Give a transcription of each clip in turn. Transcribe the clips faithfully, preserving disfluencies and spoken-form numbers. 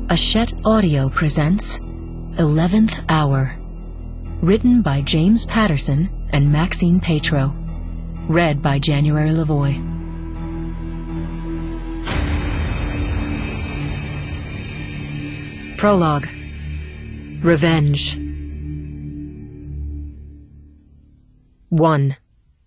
Hachette Audio presents Eleventh Hour. Written by James Patterson and Maxine Petro. Read by January Lavoie. Prologue. Revenge. one.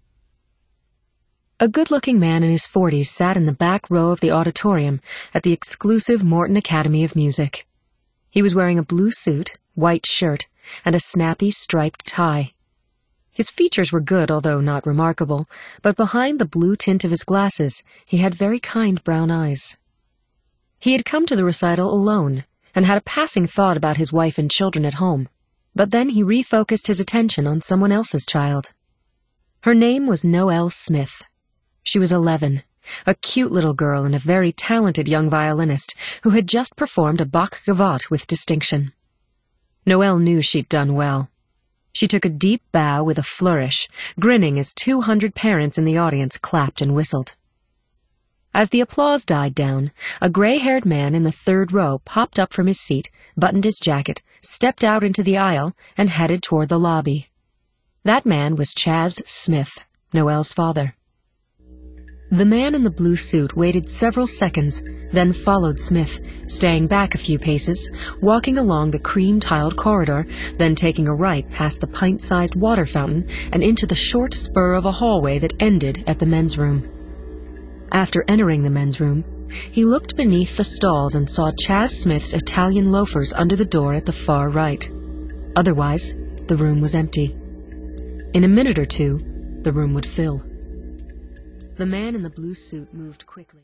A good-looking man in his forties sat in the back row of the auditorium at the exclusive Morton Academy of Music. He was wearing a blue suit, white shirt, and a snappy striped tie. His features were good, although not remarkable, but behind the blue tint of his glasses, he had very kind brown eyes. He had come to the recital alone, and had a passing thought about his wife and children at home, but then he refocused his attention on someone else's child. Her name was Noelle Smith. She was eleven, a cute little girl and a very talented young violinist who had just performed a Bach Gavotte with distinction. Noelle knew she'd done well. She took a deep bow with a flourish, grinning as two hundred parents in the audience clapped and whistled. As the applause died down, a gray-haired man in the third row popped up from his seat, buttoned his jacket, stepped out into the aisle, and headed toward the lobby. That man was Chaz Smith, Noelle's father. The man in the blue suit waited several seconds, then followed Smith, staying back a few paces, walking along the cream-tiled corridor, then taking a right past the pint-sized water fountain and into the short spur of a hallway that ended at the men's room. After entering the men's room, he looked beneath the stalls and saw Chaz Smith's Italian loafers under the door at the far right. Otherwise, the room was empty. In a minute or two, the room would fill. The man in the blue suit moved quickly.